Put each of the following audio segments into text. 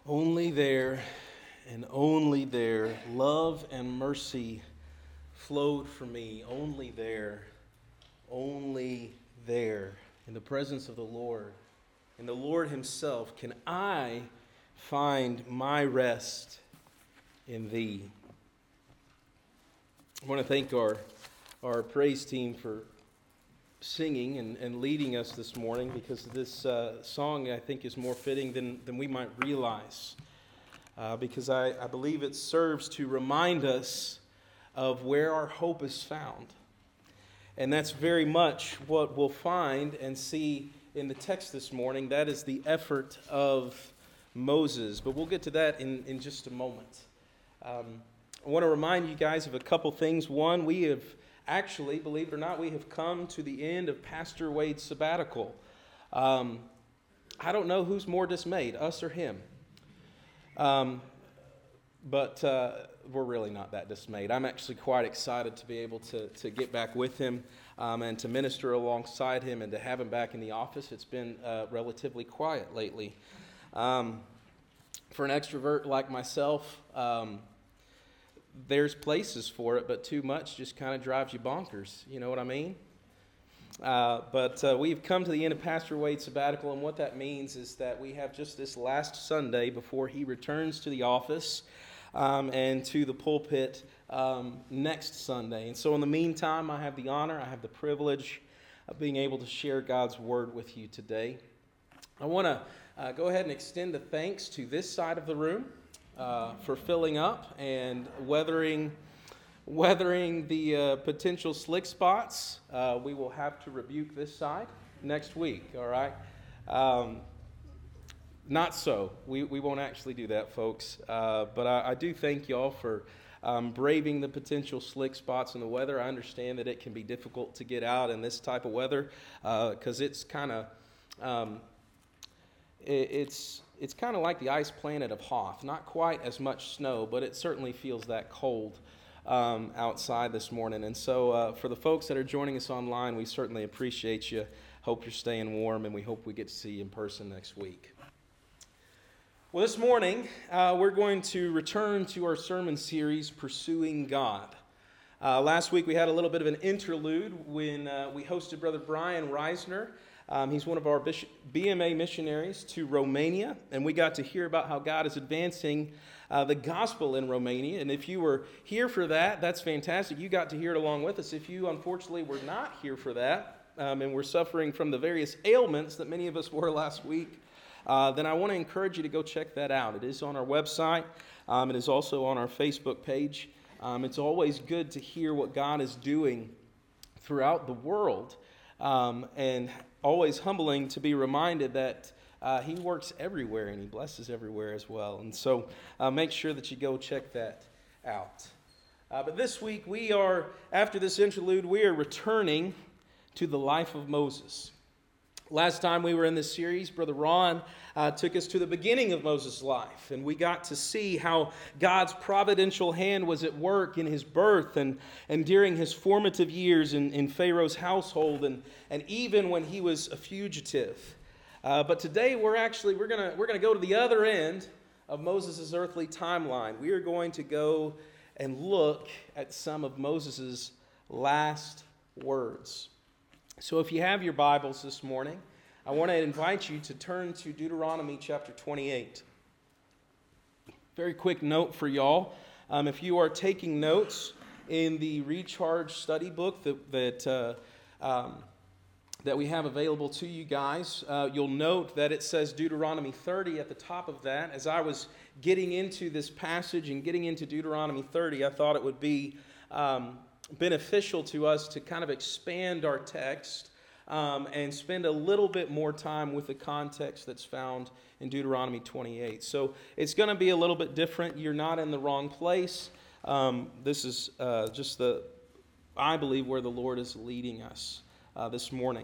Only there and only there, love and mercy flowed for me. Only there, in the presence of the Lord, in the Lord Himself, can I find my rest in Thee. I want to thank our praise team for singing and leading us this morning, because this song, I think, is more fitting than we might realize. Because I believe it serves to remind us of where our hope is found. And that's very much what we'll find and see in the text this morning. That is the effort of Moses. But we'll get to that in just a moment. I want to remind you guys of a couple things. One, we have actually, believe it or not, we have come to the end of Pastor Wade's sabbatical. I don't know who's more dismayed, us or him. But we're really not that dismayed. I'm actually quite excited to be able to get back with him and to minister alongside him and to have him back in the office. It's been relatively quiet lately. For an extrovert like myself, there's places for it, but too much just kind of drives you bonkers. You know what I mean? But we've come to the end of Pastor Wade's sabbatical, and what that means is that we have just this last Sunday before he returns to the office and to the pulpit next Sunday. And so in the meantime, I have the honor, I have the privilege of being able to share God's Word with you today. I want to go ahead and extend the thanks to this side of the room for filling up and weathering the potential slick spots. We will have to rebuke this side next week, all right? Not so. We won't actually do that, folks. But I do thank y'all for braving the potential slick spots in the weather. I understand that it can be difficult to get out in this type of weather because it's kind of it's kind of like the ice planet of Hoth. Not quite as much snow, but it certainly feels that cold outside this morning. And so for the folks that are joining us online, we certainly appreciate you. Hope you're staying warm, and we hope we get to see you in person next week. Well, this morning, we're going to return to our sermon series, Pursuing God. Last week, we had a little bit of an interlude when we hosted Brother Brian Reisner. He's one of our BMA missionaries to Romania, and we got to hear about how God is advancing the gospel in Romania. And if you were here for that, that's fantastic. You got to hear it along with us. If you, unfortunately, were not here for that, and were suffering from the various ailments that many of us were last week, then I want to encourage you to go check that out. It is on our website. It is also on our Facebook page. It's always good to hear what God is doing throughout the world, and always humbling to be reminded that He works everywhere and He blesses everywhere as well. And so make sure that you go check that out. But this week after this interlude, we are returning to the life of Moses. Last time we were in this series, Brother Ron took us to the beginning of Moses' life, and we got to see how God's providential hand was at work in his birth and during his formative years in Pharaoh's household, and even when he was a fugitive. But today we're gonna go to the other end of Moses' earthly timeline. We are going to go and look at some of Moses' last words. So if you have your Bibles this morning, I want to invite you to turn to Deuteronomy chapter 28. Very quick note for y'all. If you are taking notes in the Recharge study book that we have available to you guys, you'll note that it says Deuteronomy 30 at the top of that. As I was getting into this passage and getting into Deuteronomy 30, I thought it would be beneficial to us to kind of expand our text and spend a little bit more time with the context that's found in Deuteronomy 28. So it's going to be a little bit different. You're not in the wrong place. This is I believe, where the Lord is leading us this morning.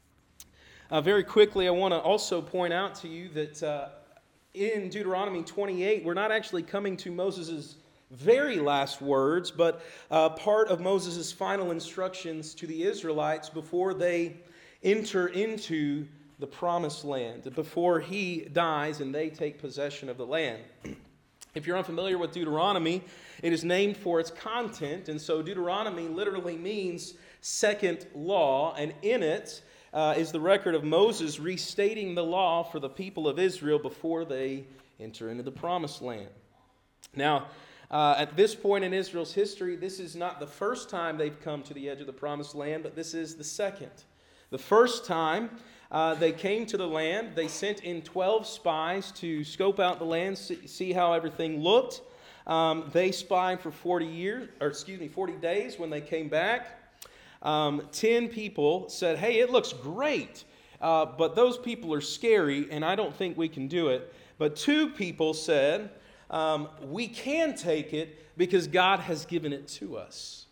Very quickly, I want to also point out to you that in Deuteronomy 28, we're not actually coming to Moses' very last words, but part of Moses' final instructions to the Israelites before they enter into the promised land before he dies and they take possession of the land. If you're unfamiliar with Deuteronomy, it is named for its content, and so Deuteronomy literally means second law, and in it is the record of Moses restating the law for the people of Israel before they enter into the promised land. Now, at this point in Israel's history, this is not the first time they've come to the edge of the promised land, but this is the second. The first time they came to the land, they sent in 12 spies to scope out the land, see how everything looked. They spied for 40 days. When they came back, 10 people said, "Hey, it looks great, but those people are scary, and I don't think we can do it." But 2 people said, "We can take it because God has given it to us."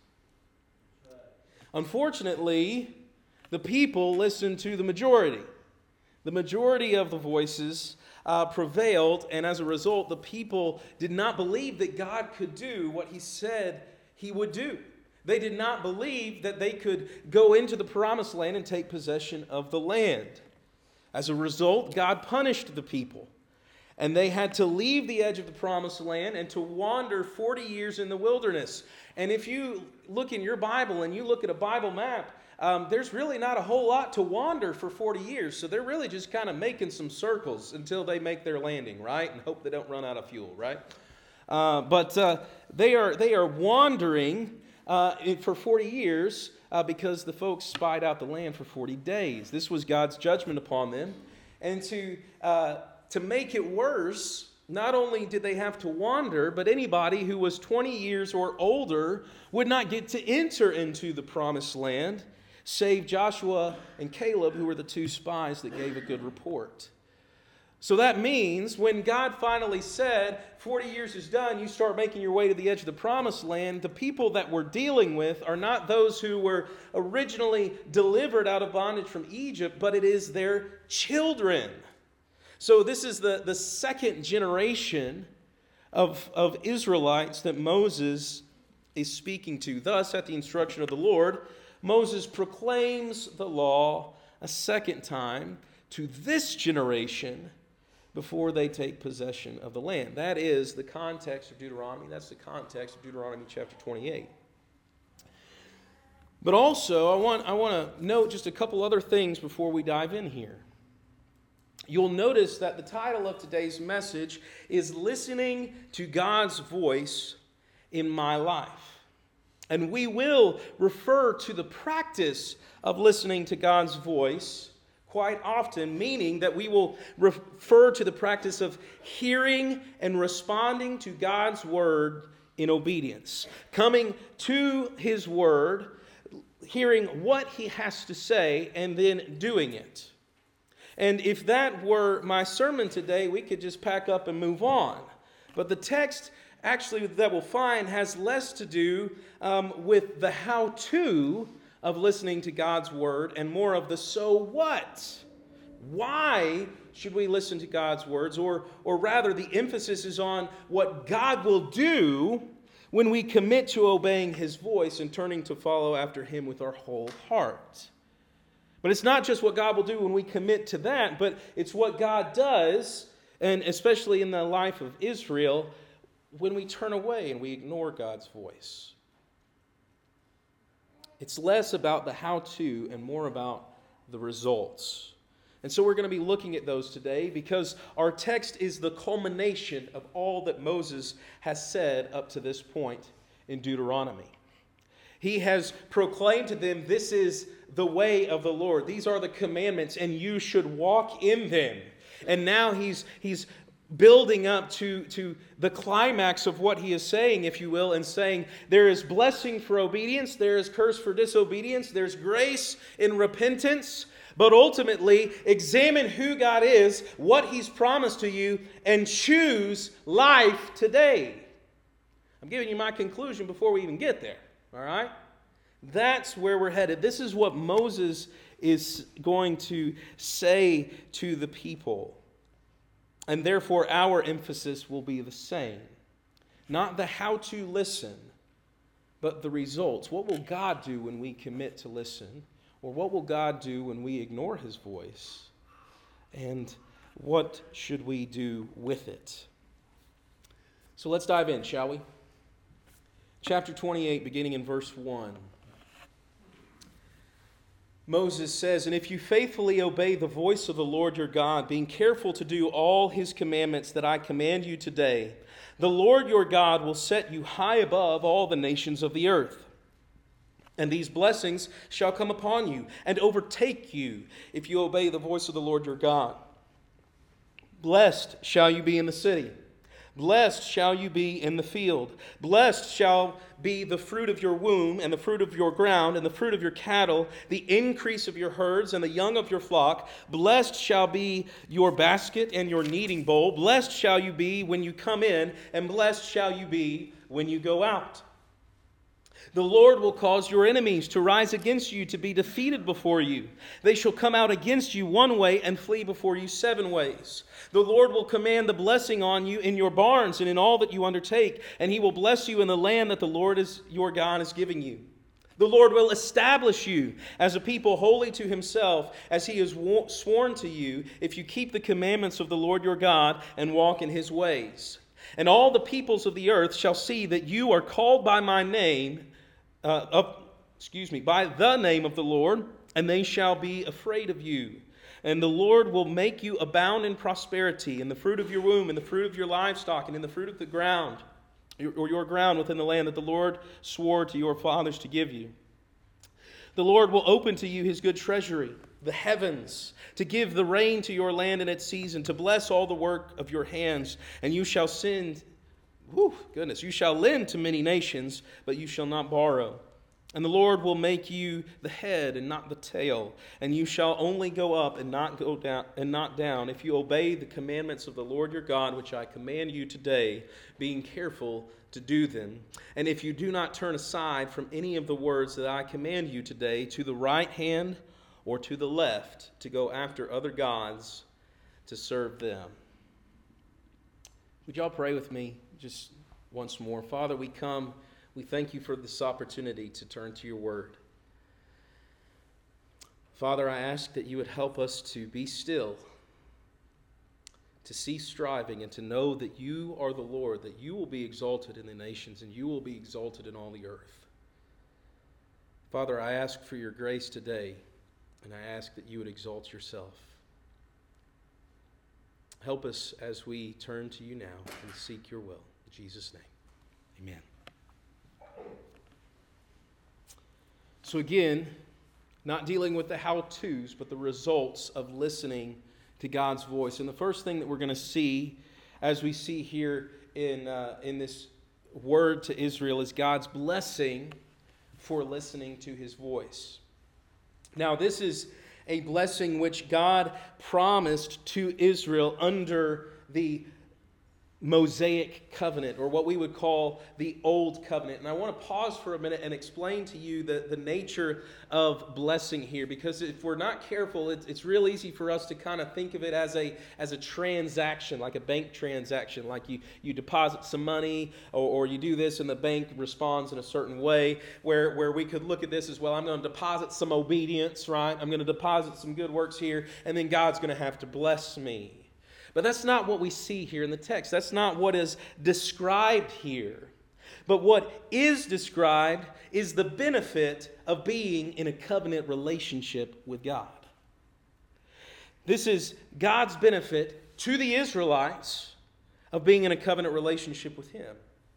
Unfortunately, the people listened to the majority. The majority of the voices prevailed, and as a result, the people did not believe that God could do what he said he would do. They did not believe that they could go into the promised land and take possession of the land. As a result, God punished the people, and they had to leave the edge of the promised land and to wander 40 years in the wilderness. And if you look in your Bible and you look at a Bible map, there's really not a whole lot to wander for 40 years. So they're really just kind of making some circles until they make their landing, right? And hope they don't run out of fuel, right? But they are wandering for 40 years because the folks spied out the land for 40 days. This was God's judgment upon them. And to make it worse, not only did they have to wander, but anybody who was 20 years or older would not get to enter into the promised land, save Joshua and Caleb, who were the 2 spies that gave a good report. So that means when God finally said, 40 years is done, you start making your way to the edge of the promised land, the people that we're dealing with are not those who were originally delivered out of bondage from Egypt, but it is their children. So this is the second generation of Israelites that Moses is speaking to. Thus, at the instruction of the Lord, Moses proclaims the law a second time to this generation before they take possession of the land. That is the context of Deuteronomy. That's the context of Deuteronomy chapter 28. But also, I want to note just a couple other things before we dive in here. You'll notice that the title of today's message is Listening to God's Voice in My Life. And we will refer to the practice of listening to God's voice quite often, meaning that we will refer to the practice of hearing and responding to God's word in obedience. Coming to his word, hearing what he has to say, and then doing it. And if that were my sermon today, we could just pack up and move on. But the text actually that we'll find has less to do with the how-to of listening to God's word and more of the so what. Why should we listen to God's words? Or rather, the emphasis is on what God will do when we commit to obeying his voice and turning to follow after him with our whole heart. But it's not just what God will do when we commit to that, but it's what God does, and especially in the life of Israel, when we turn away and we ignore God's voice. It's less about the how-to and more about the results. And so we're going to be looking at those today because our text is the culmination of all that Moses has said up to this point in Deuteronomy. He has proclaimed to them, this is the way of the Lord. These are the commandments, and you should walk in them. And now he's building up to the climax of what he is saying, if you will, and saying there is blessing for obedience, there is curse for disobedience, there's grace in repentance, but ultimately examine who God is, what he's promised to you, and choose life today. I'm giving you my conclusion before we even get there, all right? That's where we're headed. This is what Moses is going to say to the people. And therefore, our emphasis will be the same. Not the how to listen, but the results. What will God do when we commit to listen? Or what will God do when we ignore his voice? And what should we do with it? So let's dive in, shall we? Chapter 28, beginning in verse 1. Moses says, "And if you faithfully obey the voice of the Lord your God, being careful to do all his commandments that I command you today, the Lord your God will set you high above all the nations of the earth. And these blessings shall come upon you and overtake you if you obey the voice of the Lord your God. Blessed shall you be in the city. Blessed shall you be in the field. Blessed shall be the fruit of your womb, and the fruit of your ground, and the fruit of your cattle, the increase of your herds, and the young of your flock. Blessed shall be your basket and your kneading bowl. Blessed shall you be when you come in, and blessed shall you be when you go out. The Lord will cause your enemies to rise against you to be defeated before you. They shall come out against you one way and flee before you 7 ways. The Lord will command the blessing on you in your barns and in all that you undertake, and he will bless you in the land that the Lord your God is giving you. The Lord will establish you as a people holy to himself, as he has sworn to you, if you keep the commandments of the Lord your God and walk in his ways. And all the peoples of the earth shall see that you are called by my name, by the name of the Lord, and they shall be afraid of you. And the Lord will make you abound in prosperity, in the fruit of your womb, in the fruit of your livestock, and in the fruit of the ground, or your ground within the land that the Lord swore to your fathers to give you. The Lord will open to you his good treasury, the heavens, to give the rain to your land in its season, to bless all the work of your hands, and you shall you shall lend to many nations, but you shall not borrow. And the Lord will make you the head and not the tail, and you shall only go up and not go down and not down, if you obey the commandments of the Lord your God, which I command you today, being careful to do them. And if you do not turn aside from any of the words that I command you today, to the right hand or to the left, to go after other gods to serve them." Would y'all pray with me just once more? Father, we thank you for this opportunity to turn to your word. Father, I ask that you would help us to be still, to cease striving, and to know that you are the Lord, that you will be exalted in the nations, and you will be exalted in all the earth. Father, I ask for your grace today, and I ask that you would exalt yourself. Help us as we turn to you now and seek your will. In Jesus' name, amen. So again, not dealing with the how-tos, but the results of listening to God's voice. And the first thing that we're going to see, as we see here in this word to Israel, is God's blessing for listening to his voice. Now, this is a blessing which God promised to Israel under the Mosaic covenant, or what we would call the Old Covenant. And I want to pause for a minute and explain to you the nature of blessing here, because if we're not careful, it's real easy for us to kind of think of it as a transaction, like a bank transaction, like you deposit some money or you do this and the bank responds in a certain way, where we could look at this as, well, I'm going to deposit some obedience, right? I'm going to deposit some good works here, and then God's going to have to bless me. But that's not what we see here in the text. That's not what is described here. But what is described is the benefit of being in a covenant relationship with God. This is God's benefit to the Israelites of being in a covenant relationship with him.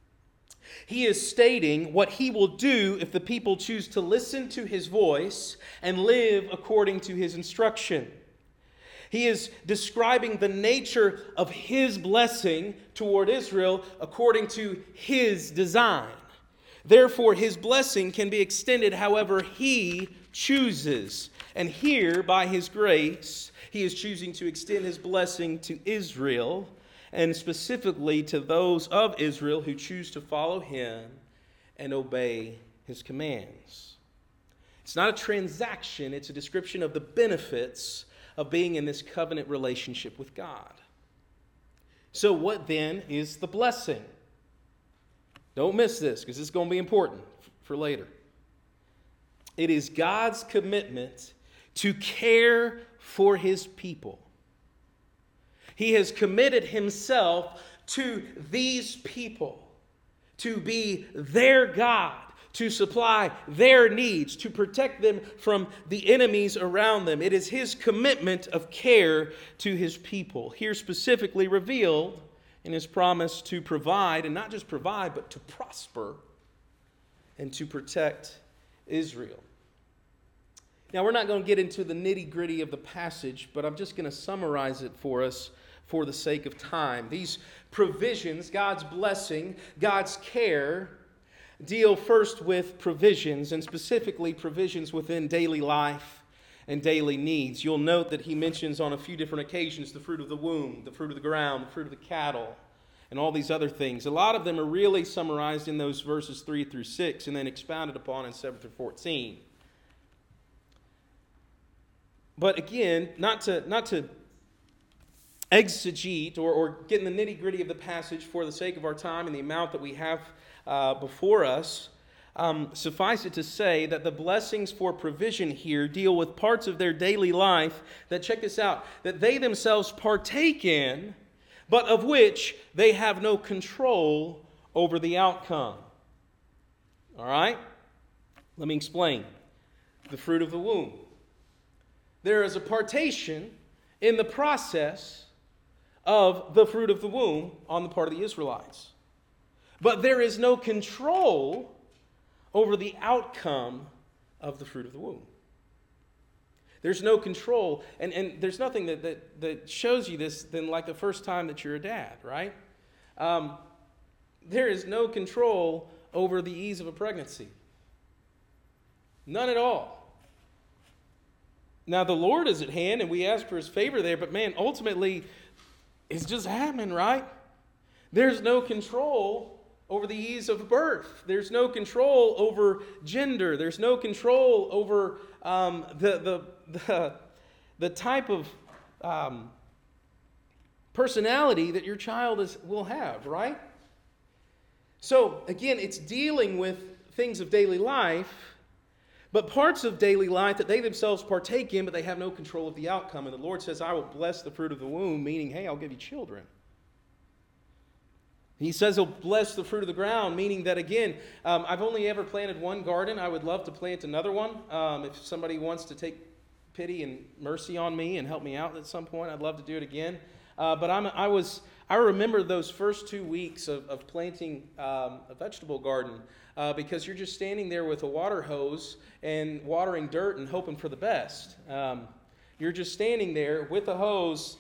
He is stating what he will do if the people choose to listen to his voice and live according to his instruction. He is describing the nature of his blessing toward Israel according to his design. Therefore, his blessing can be extended however he chooses. And here, by his grace, he is choosing to extend his blessing to Israel, and specifically to those of Israel who choose to follow him and obey his commands. It's not a transaction, it's a description of the benefits of being in this covenant relationship with God. So what then is the blessing? Don't miss this, because it's going to be important for later. It is God's commitment to care for his people. He has committed himself to these people to be their God, to supply their needs, to protect them from the enemies around them. It is his commitment of care to his people, here specifically revealed in his promise to provide, and not just provide, but to prosper and to protect Israel. Now, we're not going to get into the nitty-gritty of the passage, but I'm just going to summarize it for us for the sake of time. These provisions, God's blessing, God's care, deal first with provisions, and specifically provisions within daily life and daily needs. You'll note that he mentions on a few different occasions the fruit of the womb, the fruit of the ground, the fruit of the cattle, and all these other things. A lot of them are really summarized in those verses 3 through 6 and then expounded upon in 7 through 14. But again, not to exegete or get in the nitty-gritty of the passage for the sake of our time and the amount that we have before us, suffice it to say that the blessings for provision here deal with parts of their daily life that, check this out, that they themselves partake in, but of which they have no control over the outcome. All right? Let me explain. The fruit of the womb. There is a partation in the process of the fruit of the womb on the part of the Israelites. But there is no control over the outcome of the fruit of the womb. There's no control, and there's nothing that shows you this than like the first time that you're a dad, right? There is no control over the ease of a pregnancy. None at all. Now, the Lord is at hand, and we ask for his favor there, but man, ultimately, it's just happening, right? There's no control over the ease of birth. There's no control over gender. There's no control over the type of personality that your child will have, right? So, again, it's dealing with things of daily life, but parts of daily life that they themselves partake in, but they have no control of the outcome. And the Lord says, I will bless the fruit of the womb, meaning, hey, I'll give you children. He says he'll bless the fruit of the ground, meaning that, again, I've only ever planted one garden. I would love to plant another one. If somebody wants to take pity and mercy on me and help me out at some point, I'd love to do it again. But I remember those first 2 weeks of planting a vegetable garden because you're just standing there with a water hose and watering dirt and hoping for the best. You're just standing there with a hose,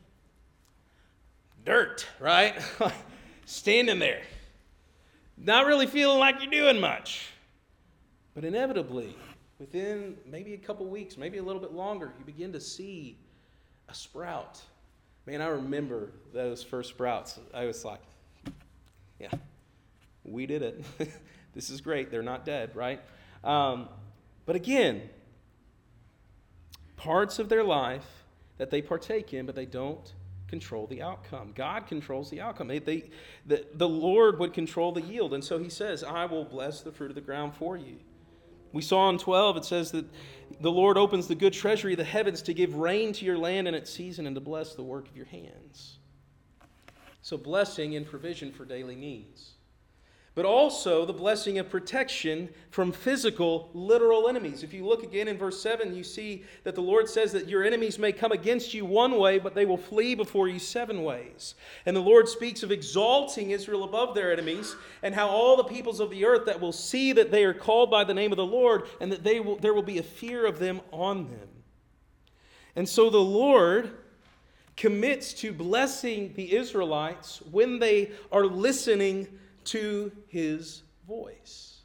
dirt, right? Standing there, not really feeling like you're doing much. But inevitably, within maybe a couple weeks, maybe a little bit longer, you begin to see a sprout. Man, I remember those first sprouts. I was like, yeah, we did it. This is great. They're not dead, right? But again, parts of their life that they partake in, but they don't control the outcome. God controls the outcome. The Lord would control the yield. And so he says, I will bless the fruit of the ground for you. We saw in 12, it says that the Lord opens the good treasury of the heavens to give rain to your land in its season and to bless the work of your hands. So blessing and provision for daily needs. But also the blessing of protection from physical, literal enemies. If you look again in verse 7, you see that the Lord says that your enemies may come against you one way, but they will flee before you 7 ways. And the Lord speaks of exalting Israel above their enemies, and how all the peoples of the earth that will see that they are called by the name of the Lord, and that there will be a fear of them on them. And so the Lord commits to blessing the Israelites when they are listening to his voice.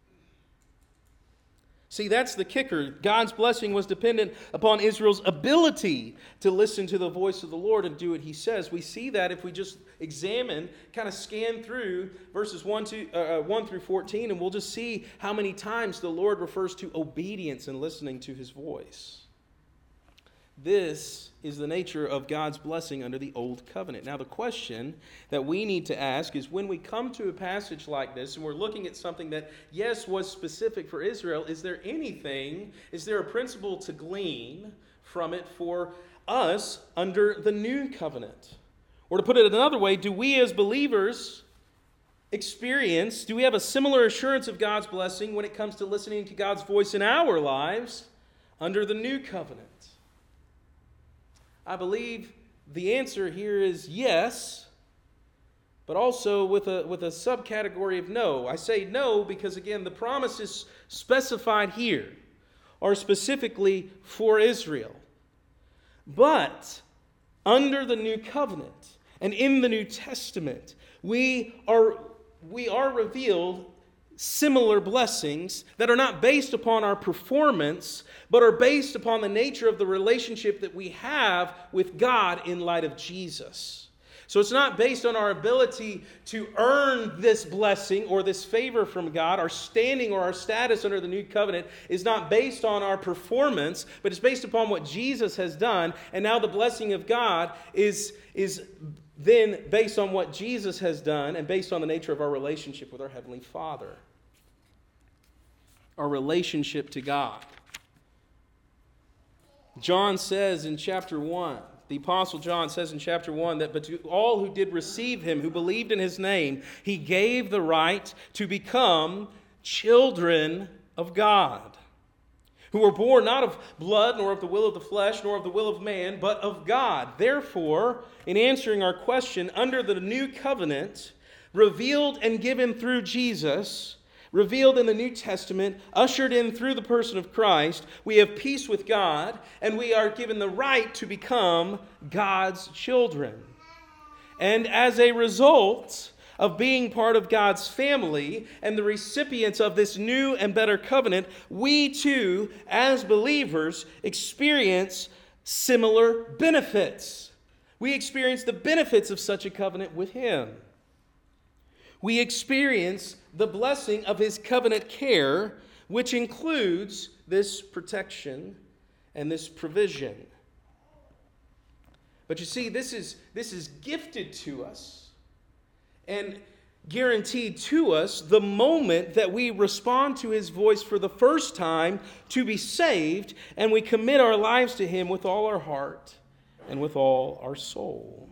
See, that's the kicker. God's blessing was dependent upon Israel's ability to listen to the voice of the Lord and do what he says. We see that if we just examine, kind of scan through verses 1 through 14, and we'll just see how many times the Lord refers to obedience and listening to his voice. This is the nature of God's blessing under the Old Covenant. Now, the question that we need to ask is, when we come to a passage like this and we're looking at something that, yes, was specific for Israel, is there a principle to glean from it for us under the new covenant? Or to put it another way, do we as believers do we have a similar assurance of God's blessing when it comes to listening to God's voice in our lives under the new covenant? I believe the answer here is yes, but also with a subcategory of no. I say no because, again, the promises specified here are specifically for Israel. But under the new covenant and in the New Testament, we are revealed similar blessings that are not based upon our performance, but are based upon the nature of the relationship that we have with God in light of Jesus. So it's not based on our ability to earn this blessing or this favor from God. Our standing or our status under the new covenant is not based on our performance, but it's based upon what Jesus has done. And now the blessing of God is then based on what Jesus has done and based on the nature of our relationship with our Heavenly Father. Our relationship to God. John says in chapter 1, the Apostle John says in chapter 1 that, but to all who did receive him, who believed in his name, he gave the right to become children of God, who were born not of blood, nor of the will of the flesh, nor of the will of man, but of God. Therefore, in answering our question, under the new covenant, revealed and given through Jesus, revealed in the New Testament, ushered in through the person of Christ, we have peace with God, and we are given the right to become God's children. And as a result of being part of God's family and the recipients of this new and better covenant, we too, as believers, experience similar benefits. We experience the benefits of such a covenant with Him. We experience the blessing of His covenant care, which includes this protection and this provision. But you see, this is gifted to us and guaranteed to us the moment that we respond to His voice for the first time to be saved, and we commit our lives to Him with all our heart and with all our soul.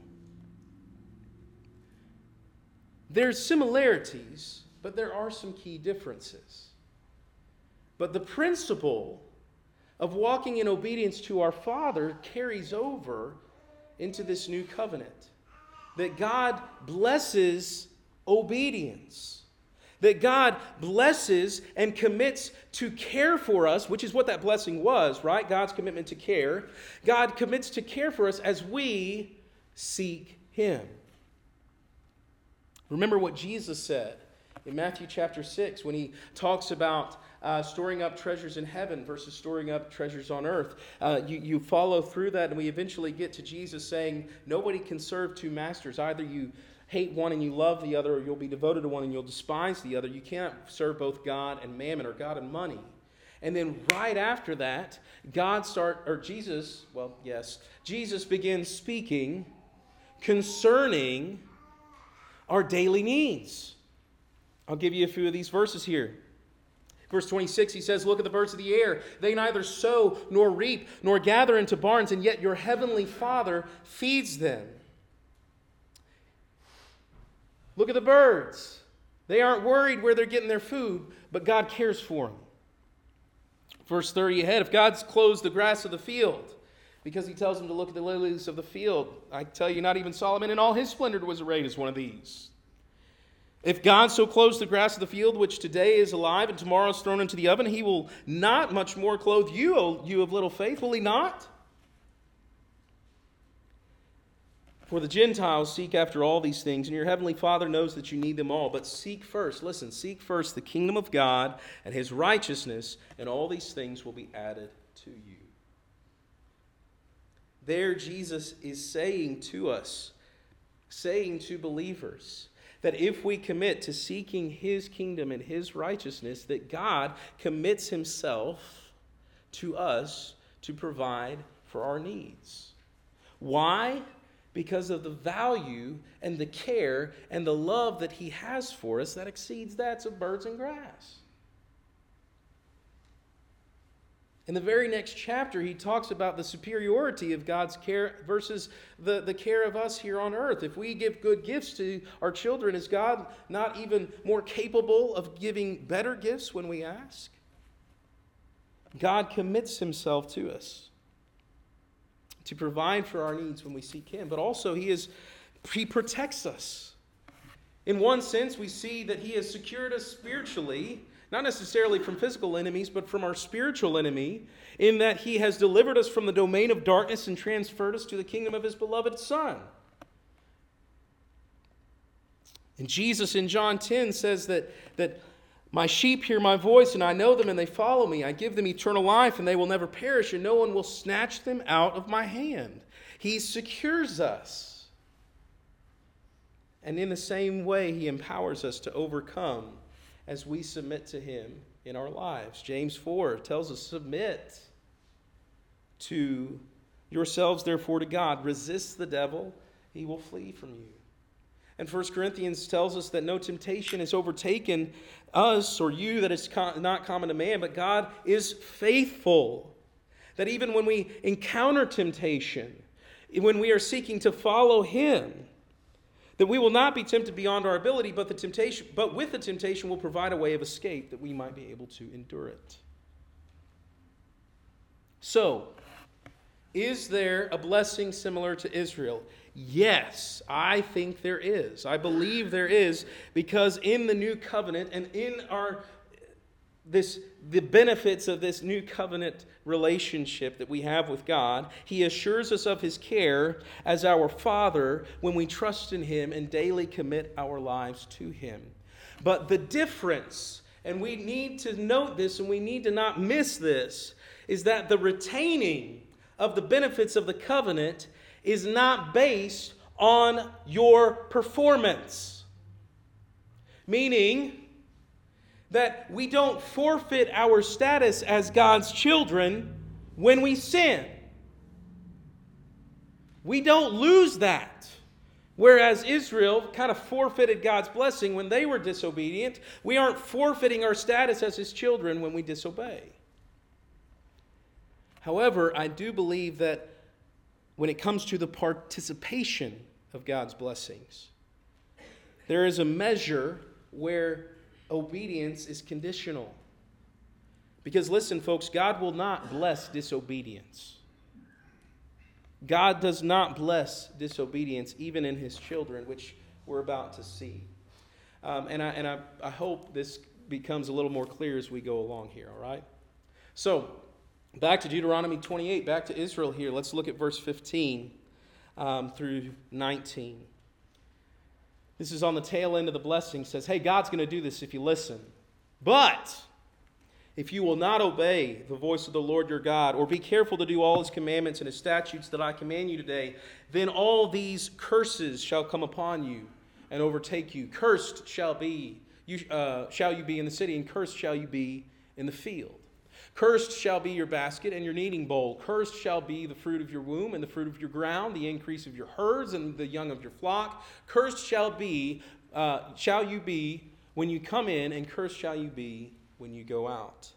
There's similarities, but there are some key differences. But the principle of walking in obedience to our Father carries over into this new covenant. That God blesses obedience. That God blesses and commits to care for us, which is what that blessing was, right? God's commitment to care. God commits to care for us as we seek Him. Remember what Jesus said in Matthew chapter 6 when He talks about storing up treasures in heaven versus storing up treasures on earth. You follow through that, and we eventually get to Jesus saying, nobody can serve two masters. Either you hate one and you love the other, or you'll be devoted to one and you'll despise the other. You can't serve both God and mammon, or God and money. And then right after that, Jesus begins speaking concerning our daily needs. I'll give you a few of these verses here. Verse 26, He says, look at the birds of the air. They neither sow nor reap nor gather into barns, and yet your heavenly Father feeds them. Look at the birds. They aren't worried where they're getting their food, but God cares for them. Verse 30 ahead, if God's clothes the grass of the field, because He tells them to look at the lilies of the field, I tell you, not even Solomon in all his splendor was arrayed as one of these. If God so clothes the grass of the field, which today is alive and tomorrow is thrown into the oven, He will not much more clothe you, O you of little faith, will He not? For the Gentiles seek after all these things, and your heavenly Father knows that you need them all. But seek first the kingdom of God and His righteousness, and all these things will be added to you. There Jesus is saying to us, saying to believers, that if we commit to seeking His kingdom and His righteousness, that God commits Himself to us to provide for our needs. Why? Because of the value and the care and the love that He has for us that exceeds that of birds and grass. In the very next chapter, he talks about the superiority of God's care versus the care of us here on earth. If we give good gifts to our children, is God not even more capable of giving better gifts when we ask? God commits himself to us to provide for our needs when we seek him, but also he protects us. In one sense, we see that he has secured us spiritually, not necessarily from physical enemies, but from our spiritual enemy, in that he has delivered us from the domain of darkness and transferred us to the kingdom of his beloved Son. And Jesus in John 10 says that my sheep hear my voice, and I know them, and they follow me. I give them eternal life, and they will never perish, and no one will snatch them out of my hand. He secures us. And in the same way, he empowers us to overcome as we submit to him in our lives. James 4 tells us, submit to yourselves, therefore, to God. Resist the devil, he will flee from you. And 1 Corinthians tells us that no temptation has overtaken us or you that is not common to man, but God is faithful. That even when we encounter temptation, when we are seeking to follow him, that we will not be tempted beyond our ability, but with the temptation will provide a way of escape that we might be able to endure it. So, is there a blessing similar to Israel? Yes, I think there is. I believe there is, because in the new covenant and in the benefits of this new covenant relationship that we have with God, he assures us of his care as our Father when we trust in him and daily commit our lives to him. But the difference, and we need to note this and we need to not miss this, is that the retaining of the benefits of the covenant is not based on your performance. Meaning that we don't forfeit our status as God's children when we sin. We don't lose that. Whereas Israel kind of forfeited God's blessing when they were disobedient, we aren't forfeiting our status as his children when we disobey. However, I do believe that when it comes to the participation of God's blessings, there is a measure where obedience is conditional. Because listen, folks, God will not bless disobedience. God does not bless disobedience, even in his children, which we're about to see. And I hope this becomes a little more clear as we go along here, all right? So, back to Deuteronomy 28, back to Israel here. Let's look at verse 15 through 19. This is on the tail end of the blessing. It says, hey, God's going to do this if you listen. But if you will not obey the voice of the Lord your God, or be careful to do all his commandments and his statutes that I command you today, then all these curses shall come upon you and overtake you. Cursed shall you be in the city, and cursed shall you be in the field. Cursed shall be your basket and your kneading bowl. Cursed shall be the fruit of your womb and the fruit of your ground, the increase of your herds and the young of your flock. Cursed shall you be when you come in, and cursed shall you be when you go out.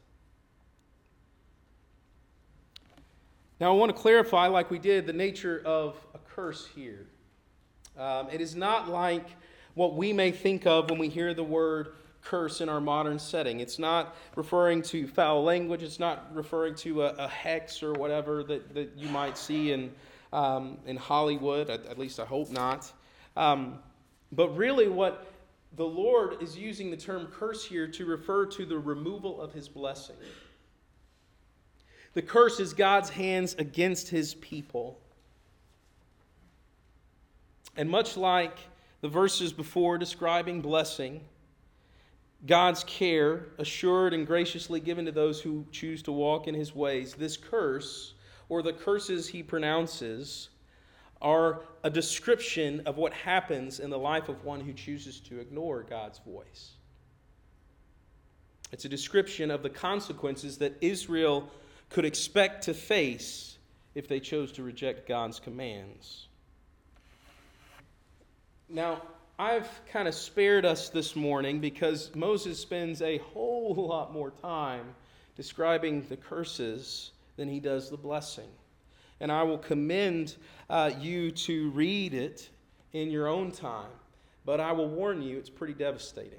Now I want to clarify, like we did, the nature of a curse here. It is not like what we may think of when we hear the word curse in our modern setting. It's not referring to foul language. It's not referring to a hex or whatever that you might see in Hollywood. At least I hope not. But really what the Lord is using the term curse here to refer to the removal of his blessing. The curse is God's hands against his people. And much like the verses before describing blessing, God's care, assured and graciously given to those who choose to walk in his ways, this curse, or the curses he pronounces, are a description of what happens in the life of one who chooses to ignore God's voice. It's a description of the consequences that Israel could expect to face if they chose to reject God's commands. Now, I've kind of spared us this morning because Moses spends a whole lot more time describing the curses than he does the blessing. And I will commend you to read it in your own time. But I will warn you, it's pretty devastating.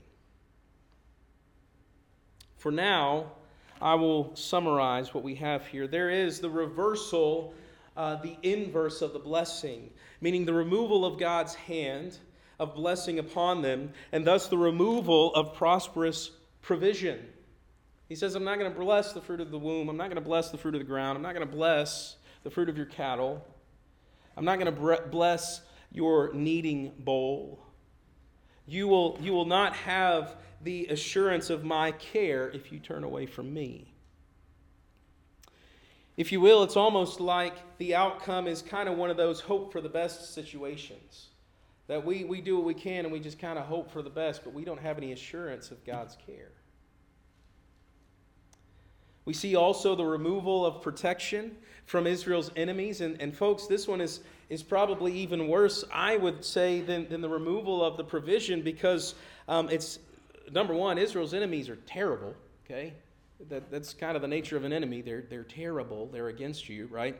For now, I will summarize what we have here. There is the reversal, the inverse of the blessing, meaning the removal of God's hand of blessing upon them, and thus the removal of prosperous provision. He says, I'm not going to bless the fruit of the womb. I'm not going to bless the fruit of the ground. I'm not going to bless the fruit of your cattle. I'm not going to bless your kneading bowl. You will not have the assurance of my care if you turn away from me. If you will, it's almost like the outcome is kind of one of those hope for the best situations. That we do what we can and we just kind of hope for the best, but we don't have any assurance of God's care. We see also the removal of protection from Israel's enemies. And folks, this one is probably even worse, I would say, than the removal of the provision, because it's, number one, Israel's enemies are terrible, okay? That's kind of the nature of an enemy. They're terrible. They're against you, right?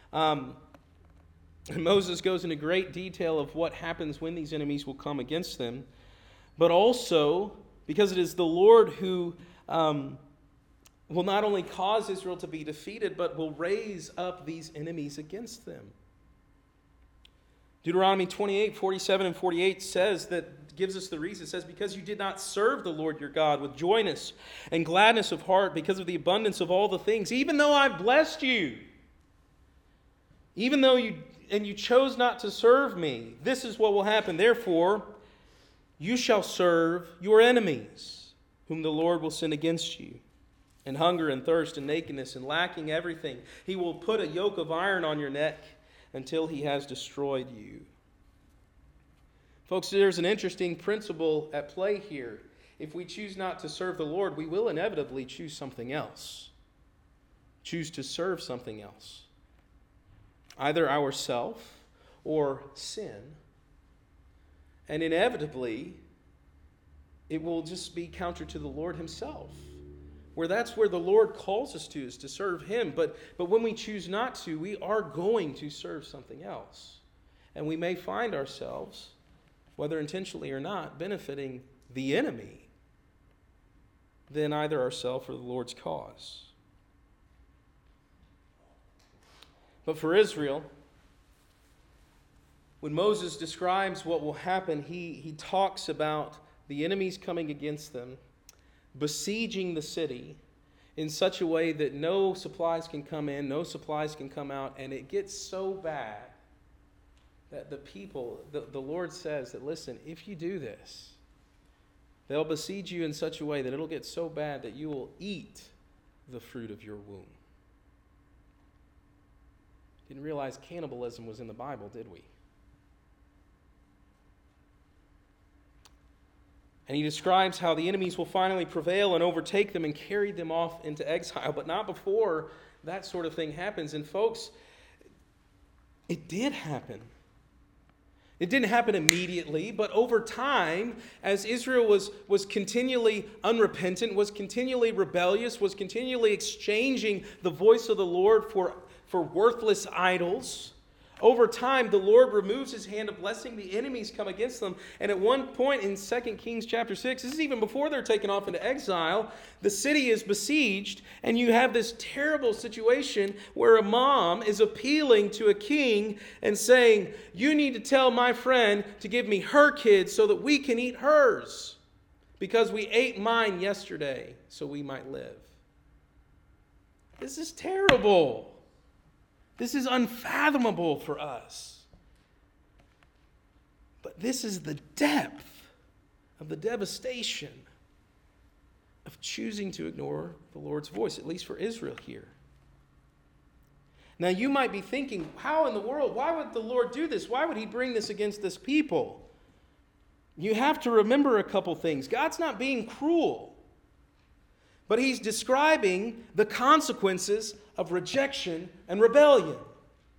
And Moses goes into great detail of what happens when these enemies will come against them. But also, because it is the Lord who will not only cause Israel to be defeated, but will raise up these enemies against them. Deuteronomy 28, 47 and 48 gives us the reason. It says, because you did not serve the Lord your God with joyness and gladness of heart because of the abundance of all the things, even though I've blessed you, even though you chose not to serve me, this is what will happen. Therefore, you shall serve your enemies, whom the Lord will send against you. And hunger and thirst and nakedness and lacking everything, he will put a yoke of iron on your neck until he has destroyed you. Folks, there's an interesting principle at play here. If we choose not to serve the Lord, we will inevitably choose something else. Choose to serve something else. Either ourselves or sin. And inevitably, it will just be counter to the Lord himself. That's where the Lord calls us to, is to serve him. But when we choose not to, we are going to serve something else. And we may find ourselves, whether intentionally or not, benefiting the enemy than either ourselves or the Lord's cause. But for Israel, when Moses describes what will happen, he talks about the enemies coming against them, besieging the city in such a way that no supplies can come in, no supplies can come out, and it gets so bad that the Lord says that, listen, if you do this, they'll besiege you in such a way that it'll get so bad that you will eat the fruit of your womb. Didn't realize cannibalism was in the Bible, did we? And he describes how the enemies will finally prevail and overtake them and carry them off into exile, but not before that sort of thing happens. And folks, it did happen. It didn't happen immediately, but over time, as Israel was continually unrepentant, was continually rebellious, was continually exchanging the voice of the Lord for worthless idols, over time, the Lord removes his hand of blessing. The enemies come against them. And at one point in 2 Kings chapter 6, this is even before they're taken off into exile, the city is besieged, and you have this terrible situation where a mom is appealing to a king and saying, you need to tell my friend to give me her kids so that we can eat hers, because we ate mine yesterday so we might live. This is terrible. This is unfathomable for us. But this is the depth of the devastation of choosing to ignore the Lord's voice, at least for Israel here. Now you might be thinking, how in the world, why would the Lord do this? Why would he bring this against this people? You have to remember a couple things. God's not being cruel, but he's describing the consequences of rejection and rebellion.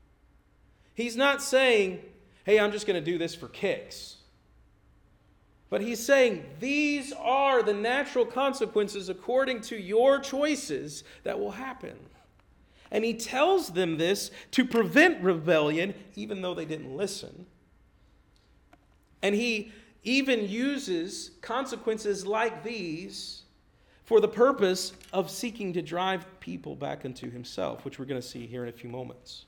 He's not saying, hey, I'm just going to do this for kicks. But he's saying these are the natural consequences according to your choices that will happen. And he tells them this to prevent rebellion, even though they didn't listen. And he even uses consequences like these for the purpose of seeking to drive people back into himself, which we're going to see here in a few moments.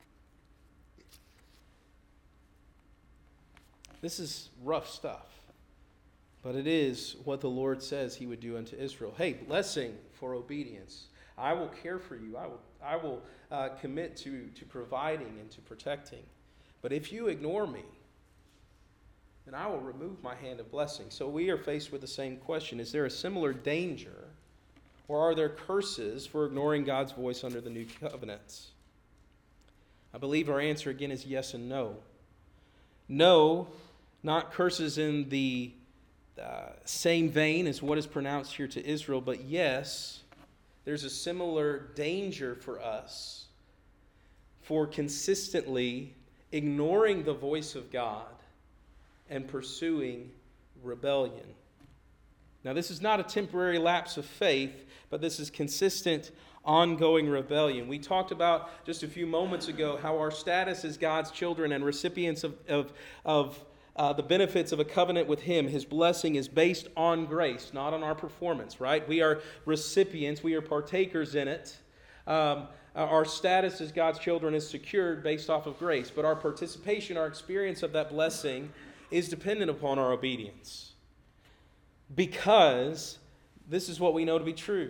This is rough stuff, but it is what the Lord says he would do unto Israel. Hey, blessing for obedience. I will care for you. I will commit to providing and to protecting. But if you ignore me, then I will remove my hand of blessing. So we are faced with the same question. Is there a similar danger, or are there curses for ignoring God's voice under the new covenant? I believe our answer again is yes and no. No, not curses in the same vein as what is pronounced here to Israel, but yes, there's a similar danger for us for consistently ignoring the voice of God and pursuing rebellion. Now, this is not a temporary lapse of faith, but this is consistent, ongoing rebellion. We talked about just a few moments ago how our status as God's children and recipients of the benefits of a covenant with Him, His blessing, is based on grace, not on our performance, right? We are recipients. We are partakers in it. Our status as God's children is secured based off of grace, but our participation, our experience of that blessing is dependent upon our obedience. Because this is what we know to be true.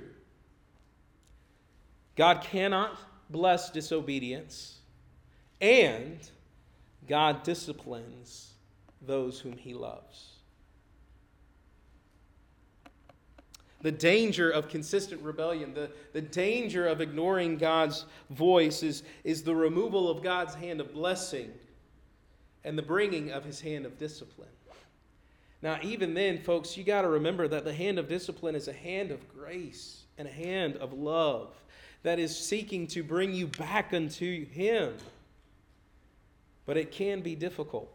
God cannot bless disobedience, and God disciplines those whom He loves. The danger of consistent rebellion, the danger of ignoring God's voice is the removal of God's hand of blessing and the bringing of His hand of discipline. Now, even then, folks, you got to remember that the hand of discipline is a hand of grace and a hand of love that is seeking to bring you back unto Him. But it can be difficult.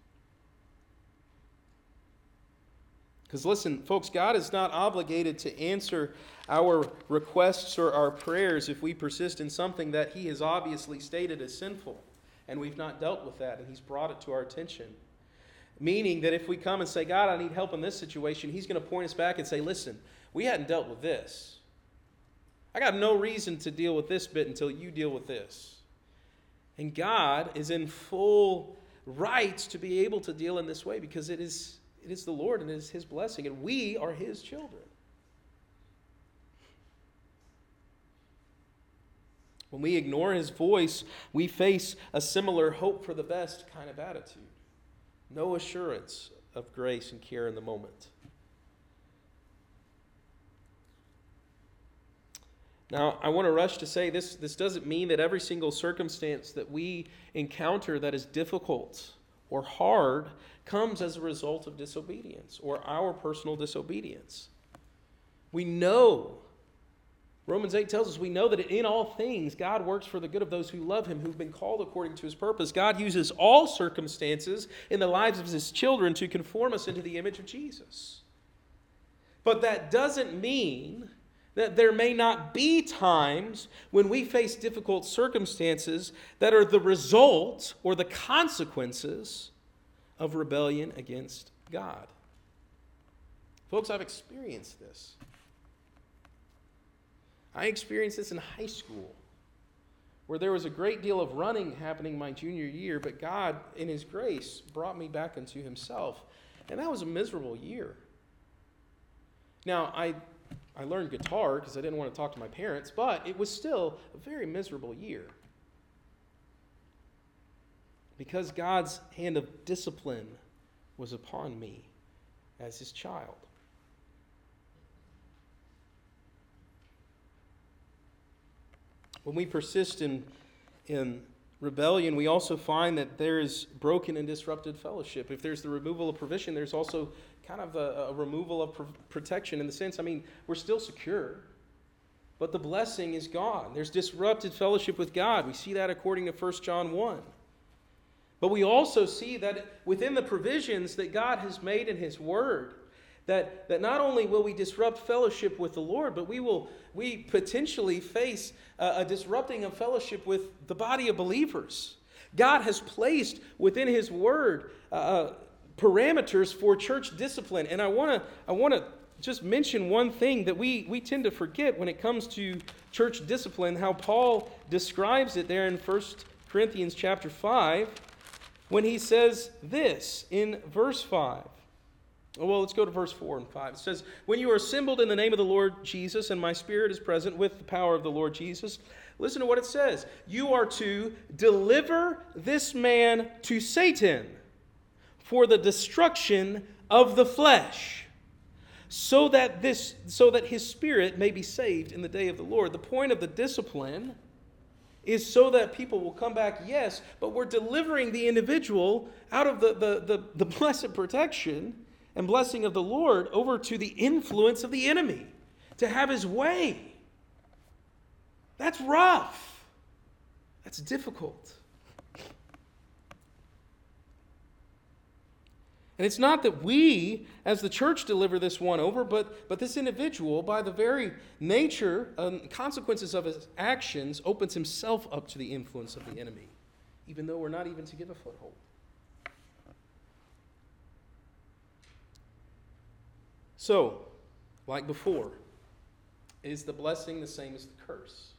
Because listen, folks, God is not obligated to answer our requests or our prayers if we persist in something that He has obviously stated as sinful, and we've not dealt with that, and He's brought it to our attention. Meaning that if we come and say, God, I need help in this situation, He's going to point us back and say, listen, we hadn't dealt with this. I got no reason to deal with this bit until you deal with this. And God is in full rights to be able to deal in this way because it is the Lord and it is His blessing, and we are His children. When we ignore His voice, we face a similar hope for the best kind of attitude. No assurance of grace and care in the moment. Now, I want to rush to say this doesn't mean that every single circumstance that we encounter that is difficult or hard comes as a result of disobedience or our personal disobedience. We know, Romans 8 tells us, we know that in all things God works for the good of those who love Him, who've been called according to His purpose. God uses all circumstances in the lives of His children to conform us into the image of Jesus. But that doesn't mean that there may not be times when we face difficult circumstances that are the result or the consequences of rebellion against God. Folks, I've experienced this. I experienced this in high school, where there was a great deal of running happening my junior year, but God, in His grace, brought me back unto Himself. And that was a miserable year. Now, I learned guitar because I didn't want to talk to my parents, but it was still a very miserable year. Because God's hand of discipline was upon me as His child. When we persist in rebellion, we also find that there is broken and disrupted fellowship. If there's the removal of provision, there's also kind of a removal of protection in the sense, we're still secure, but the blessing is gone. There's disrupted fellowship with God. We see that according to 1 John 1. But we also see that within the provisions that God has made in His Word, that not only will we disrupt fellowship with the Lord, but we potentially face a disrupting of fellowship with the body of believers. God has placed within His Word parameters for church discipline. And I want to just mention one thing that we tend to forget when it comes to church discipline, how Paul describes it there in 1 Corinthians chapter 5, when he says this in verse 5. Well, let's go to verse 4 and 5. It says, "When you are assembled in the name of the Lord Jesus, and my spirit is present with the power of the Lord Jesus," listen to what it says. "You are to deliver this man to Satan for the destruction of the flesh, so that his spirit may be saved in the day of the Lord." The point of the discipline is so that people will come back, yes, but we're delivering the individual out of the blessed protection and blessing of the Lord over to the influence of the enemy, to have his way. That's rough. That's difficult. And it's not that we, as the church, deliver this one over, but this individual, by the very nature and consequences of his actions, opens himself up to the influence of the enemy, even though we're not even to give a foothold. So, like before, is the blessing the same as the curse?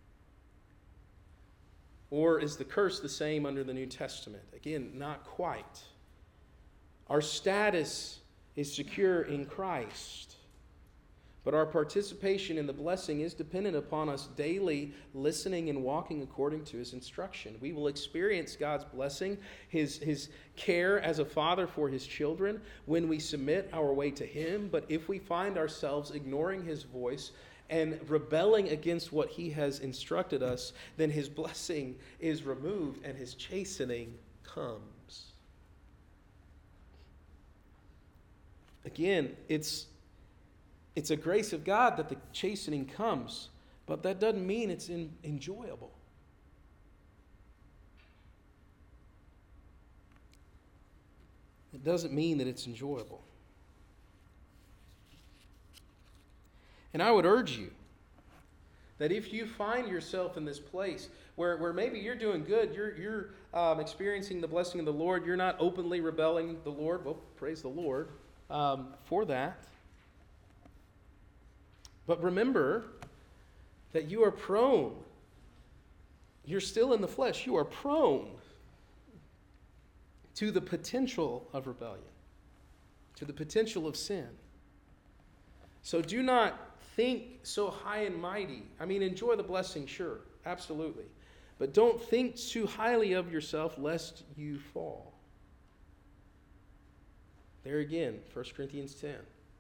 Or is the curse the same under the New Testament? Again, not quite. Our status is secure in Christ, but our participation in the blessing is dependent upon us daily listening and walking according to His instruction. We will experience God's blessing, His care as a father for His children when we submit our way to Him. But if we find ourselves ignoring His voice and rebelling against what He has instructed us, then His blessing is removed and His chastening comes. Again, it's a grace of God that the chastening comes, but that doesn't mean it's enjoyable. It doesn't mean that it's enjoyable. And I would urge you that if you find yourself in this place where maybe you're doing good, you're experiencing the blessing of the Lord, you're not openly rebelling the Lord, well, praise the Lord for that. But remember that you are prone. You're still in the flesh. You are prone to the potential of rebellion, to the potential of sin. So do not think so high and mighty. I mean, enjoy the blessing, sure, absolutely. But don't think too highly of yourself lest you fall. There again, 1 Corinthians 10.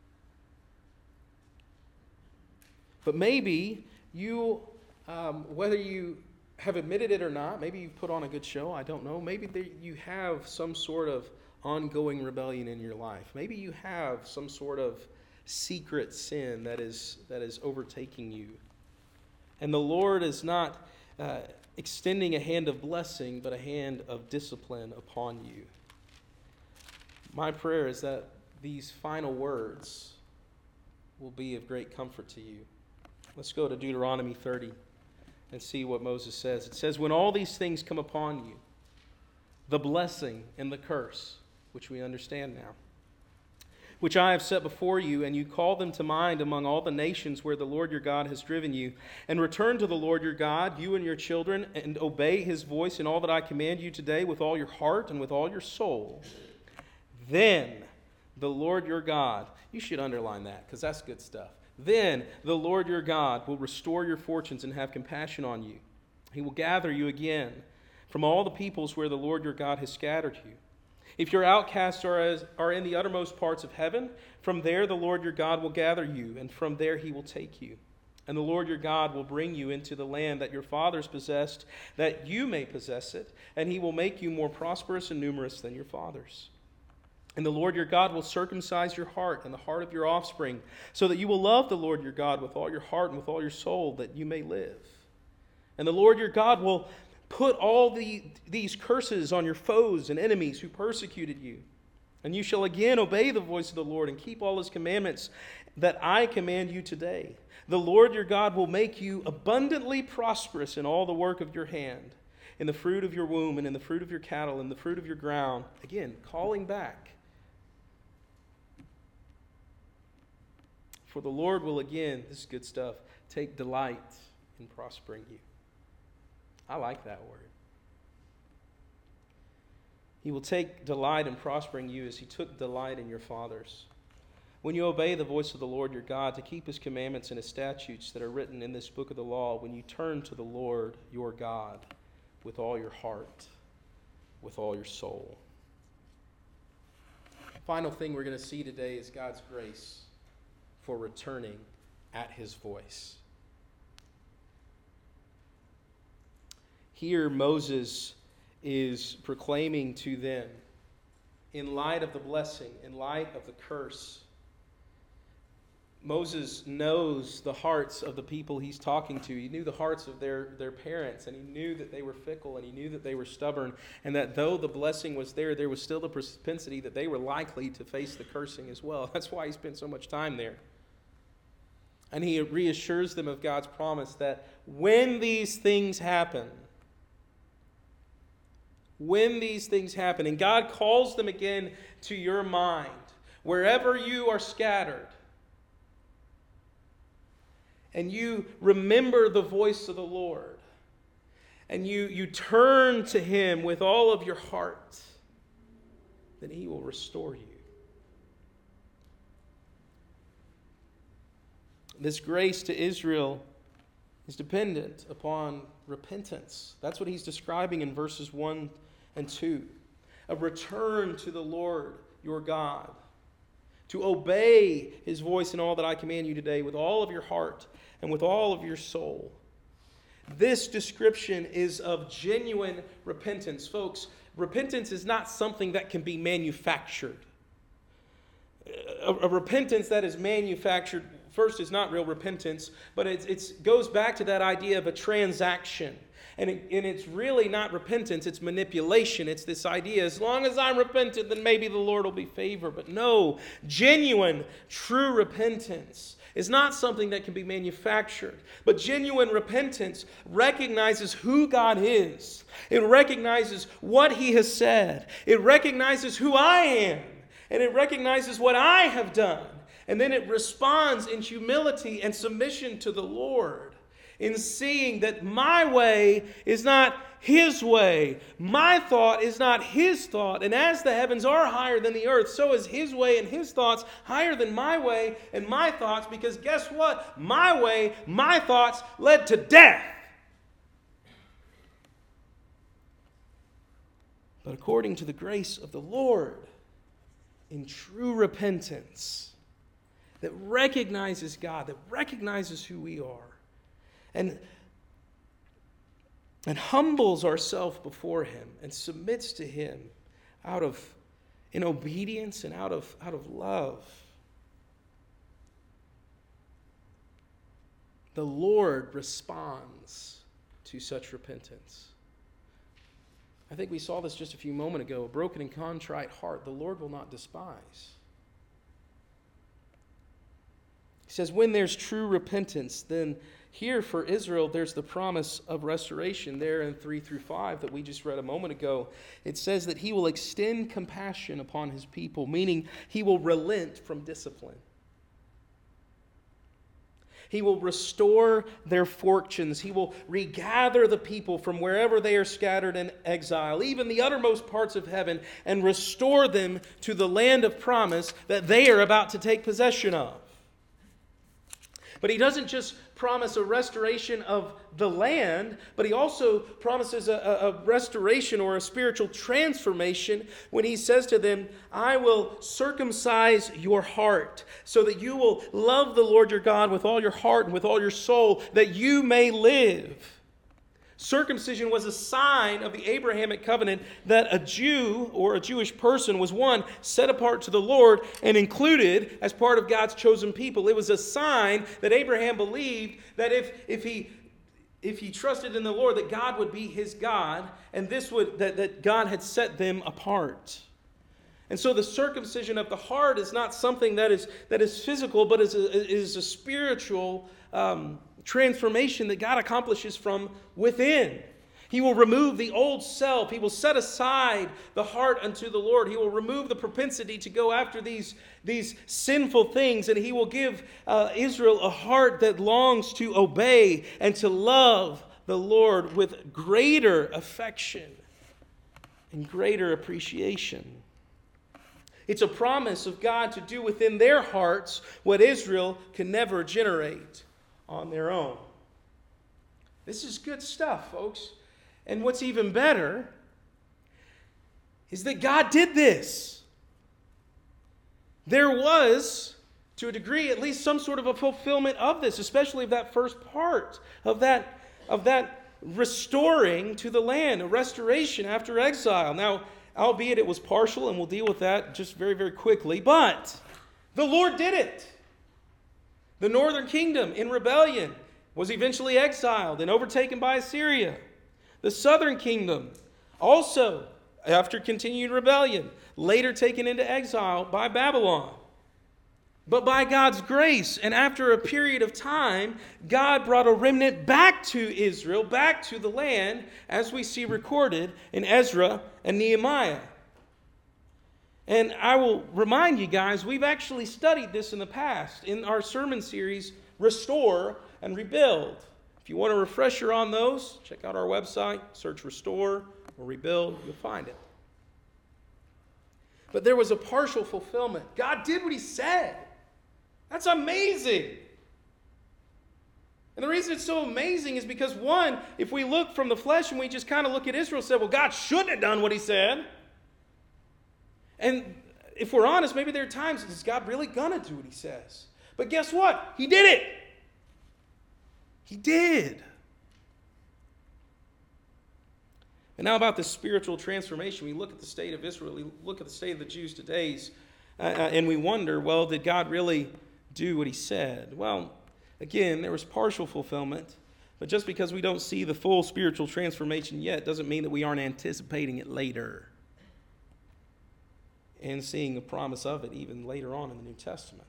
But maybe you, whether you have admitted it or not, maybe you've put on a good show, I don't know. Maybe you have some sort of ongoing rebellion in your life. Maybe you have some sort of secret sin that is overtaking you. And the Lord is not extending a hand of blessing, but a hand of discipline upon you. My prayer is that these final words will be of great comfort to you. Let's go to Deuteronomy 30 and see what Moses says. It says, "When all these things come upon you, the blessing and the curse," which we understand now, "which I have set before you, and you call them to mind among all the nations where the Lord your God has driven you, and return to the Lord your God, you and your children, and obey His voice in all that I command you today with all your heart and with all your soul, then the Lord your God," you should underline that because that's good stuff. "Then the Lord your God will restore your fortunes and have compassion on you. He will gather you again from all the peoples where the Lord your God has scattered you. If your outcasts are in the uttermost parts of heaven, from there the Lord your God will gather you, and from there He will take you. And the Lord your God will bring you into the land that your fathers possessed, that you may possess it, and He will make you more prosperous and numerous than your fathers. And the Lord your God will circumcise your heart and the heart of your offspring, so that you will love the Lord your God with all your heart and with all your soul, that you may live. And the Lord your God will put all these curses on your foes and enemies who persecuted you. And you shall again obey the voice of the Lord and keep all his commandments that I command you today. The Lord your God will make you abundantly prosperous in all the work of your hand, in the fruit of your womb, and in the fruit of your cattle, and the fruit of your ground. Again, calling back. For the Lord will again, this is good stuff, take delight in prospering you. I like that word. He will take delight in prospering you as he took delight in your fathers. When you obey the voice of the Lord your God to keep his commandments and his statutes that are written in this book of the law, when you turn to the Lord your God with all your heart, with all your soul. Final thing we're going to see today is God's grace for returning at his voice. Here Moses is proclaiming to them, in light of the blessing, in light of the curse. Moses knows the hearts of the people he's talking to. He knew the hearts of their parents, and he knew that they were fickle, and he knew that they were stubborn, and that though the blessing was there was still the propensity that they were likely to face the cursing as well. That's why he spent so much time there. And he reassures them of God's promise that when these things happen, and God calls them again to your mind, wherever you are scattered, and you remember the voice of the Lord, and you turn to him with all of your heart, then he will restore you. This grace to Israel is dependent upon repentance. That's what he's describing in verses 1 and 2. A return to the Lord your God, to obey his voice in all that I command you today with all of your heart and with all of your soul. This description is of genuine repentance. Folks, repentance is not something that can be manufactured. A repentance that is manufactured, first, is not real repentance, but it goes back to that idea of a transaction. And it's really not repentance, it's manipulation. It's this idea, as long as I'm repentant, then maybe the Lord will be favored. But no, genuine, true repentance is not something that can be manufactured. But genuine repentance recognizes who God is. It recognizes what he has said. It recognizes who I am. And it recognizes what I have done. And then it responds in humility and submission to the Lord, in seeing that my way is not his way. My thought is not his thought. And as the heavens are higher than the earth, so is his way and his thoughts higher than my way and my thoughts. Because guess what? My way, my thoughts led to death. But according to the grace of the Lord, in true repentance, that recognizes God, that recognizes who we are, and humbles ourselves before him and submits to him in obedience and out of love. The Lord responds to such repentance. I think we saw this just a few moments ago. A broken and contrite heart, the Lord will not despise. He says, when there's true repentance, then here for Israel, there's the promise of restoration there in 3-5 that we just read a moment ago. It says that he will extend compassion upon his people, meaning he will relent from discipline. He will restore their fortunes. He will regather the people from wherever they are scattered in exile, even the uttermost parts of heaven, and restore them to the land of promise that they are about to take possession of. But he doesn't just promise a restoration of the land, but he also promises a restoration or a spiritual transformation when he says to them, I will circumcise your heart so that you will love the Lord your God with all your heart and with all your soul, that you may live. Circumcision was a sign of the Abrahamic covenant that a Jew or a Jewish person was one set apart to the Lord and included as part of God's chosen people. It was a sign that Abraham believed that if he if he trusted in the Lord, that God would be his God, and that God had set them apart. And so the circumcision of the heart is not something that is physical, but is a spiritual transformation that God accomplishes from within. He will remove the old self. He will set aside the heart unto the Lord. He will remove the propensity to go after these sinful things. And he will give Israel a heart that longs to obey and to love the Lord with greater affection and greater appreciation. It's a promise of God to do within their hearts what Israel can never generate on their own. This is good stuff, folks. And what's even better is that God did this. There was, to a degree, at least some sort of a fulfillment of this, especially of that first part, of that restoring to the land, a restoration after exile. Now, albeit it was partial, and we'll deal with that just very, very quickly, but the Lord did it. The northern kingdom in rebellion was eventually exiled and overtaken by Assyria. The southern kingdom, also, after continued rebellion, later taken into exile by Babylon. But by God's grace, and after a period of time, God brought a remnant back to Israel, back to the land, as we see recorded in Ezra and Nehemiah. And I will remind you guys, we've actually studied this in the past in our sermon series, Restore and Rebuild. If you want a refresher on those, check out our website, search Restore or Rebuild, you'll find it. But there was a partial fulfillment. God did what he said. That's amazing. And the reason it's so amazing is because, one, if we look from the flesh and we just kind of look at Israel and say, well, God shouldn't have done what he said. And if we're honest, maybe there are times, is God really going to do what he says? But guess what? He did it. He did. And now about this spiritual transformation, we look at the state of Israel, we look at the state of the Jews today, and we wonder, well, did God really do what he said? Well, again, there was partial fulfillment, but just because we don't see the full spiritual transformation yet doesn't mean that we aren't anticipating it later and seeing the promise of it even later on in the New Testament.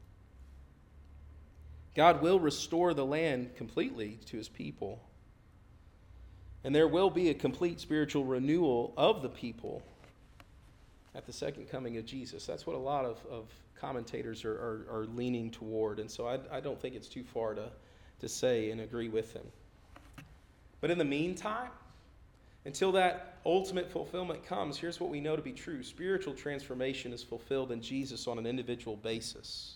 God will restore the land completely to his people. And there will be a complete spiritual renewal of the people at the second coming of Jesus. That's what a lot of commentators are leaning toward. And so I don't think it's too far to say and agree with them. But in the meantime, until that ultimate fulfillment comes, here's what we know to be true. Spiritual transformation is fulfilled in Jesus on an individual basis.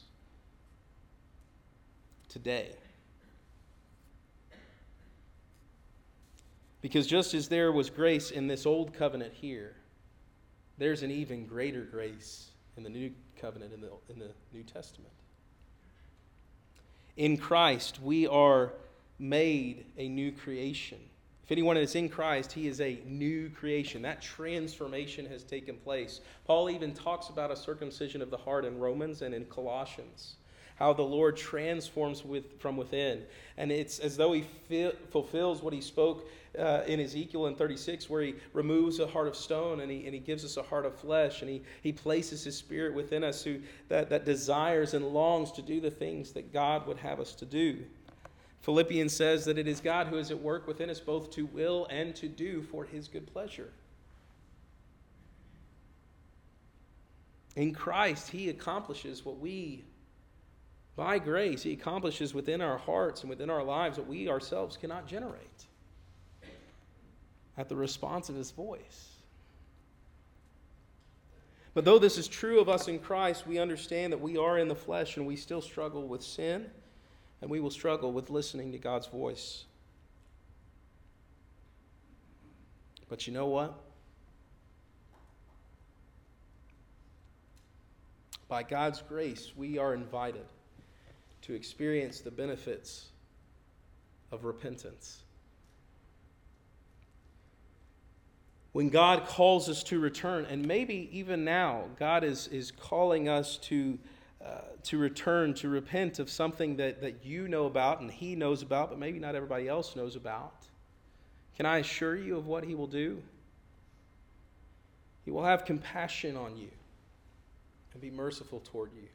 Today. Because just as there was grace in this old covenant here, there's an even greater grace in the new covenant in the New Testament. In Christ, we are made a new creation. If anyone is in Christ, he is a new creation. That transformation has taken place. Paul even talks about a circumcision of the heart in Romans and in Colossians. How the Lord transforms from within. And it's as though he fulfills what he spoke in Ezekiel in 36, where he removes a heart of stone and he gives us a heart of flesh. And he places his spirit within us that desires and longs to do the things that God would have us to do. Philippians says that it is God who is at work within us both to will and to do for his good pleasure. In Christ, he accomplishes what we, by grace, he accomplishes within our hearts and within our lives what we ourselves cannot generate at the response of his voice. But though this is true of us in Christ, we understand that we are in the flesh and we still struggle with sin, and we will struggle with listening to God's voice. But you know what? By God's grace, we are invited to experience the benefits of repentance. When God calls us to return, and maybe even now, God is calling us to to return, to repent of something that you know about and he knows about, but maybe not everybody else knows about. Can I assure you of what he will do? He will have compassion on you and be merciful toward you.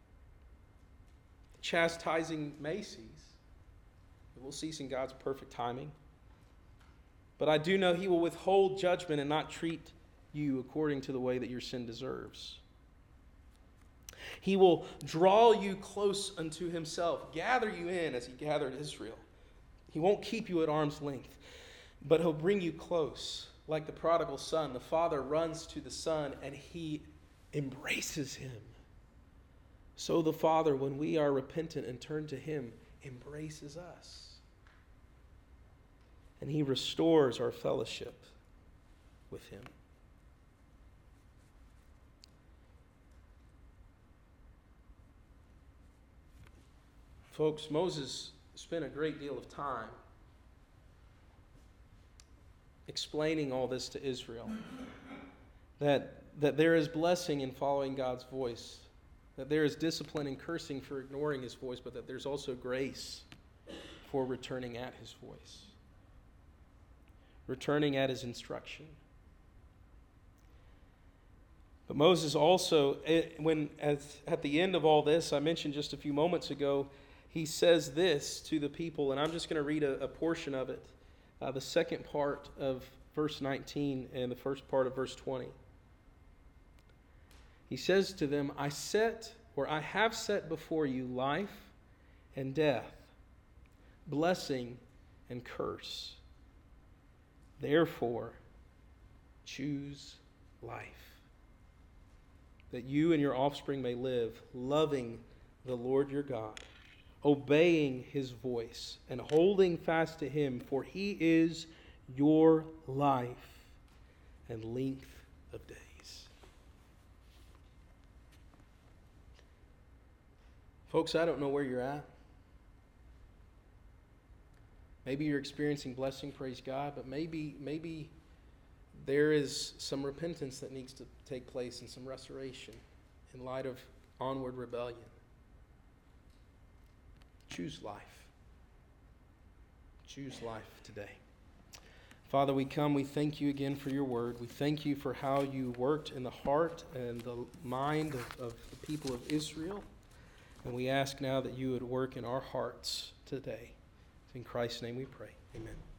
Chastising may cease. It will cease in God's perfect timing. But I do know he will withhold judgment and not treat you according to the way that your sin deserves. He will draw you close unto himself, gather you in as he gathered Israel. He won't keep you at arm's length, but he'll bring you close. Like the prodigal son, the father runs to the son and he embraces him. So the Father, when we are repentant and turn to him, embraces us. And he restores our fellowship with him. Folks, Moses spent a great deal of time explaining all this to Israel. That there is blessing in following God's voice. That there is discipline in cursing for ignoring his voice, but that there's also grace for returning at his voice. Returning at his instruction. But Moses also, at the end of all this, I mentioned just a few moments ago, he says this to the people, and I'm just going to read a portion of it. The second part of verse 19 and the first part of verse 20. He says to them, I have set before you life and death, blessing and curse. Therefore, choose life, that you and your offspring may live, loving the Lord your God, obeying his voice, and holding fast to him, for he is your life and length of days. Folks, I don't know where you're at. Maybe you're experiencing blessing, praise God, but maybe there is some repentance that needs to take place and some restoration in light of onward rebellion. Choose life. Choose life today. Father, we come, we thank you again for your word. We thank you for how you worked in the heart and the mind of the people of Israel. And we ask now that you would work in our hearts today. In Christ's name we pray. Amen.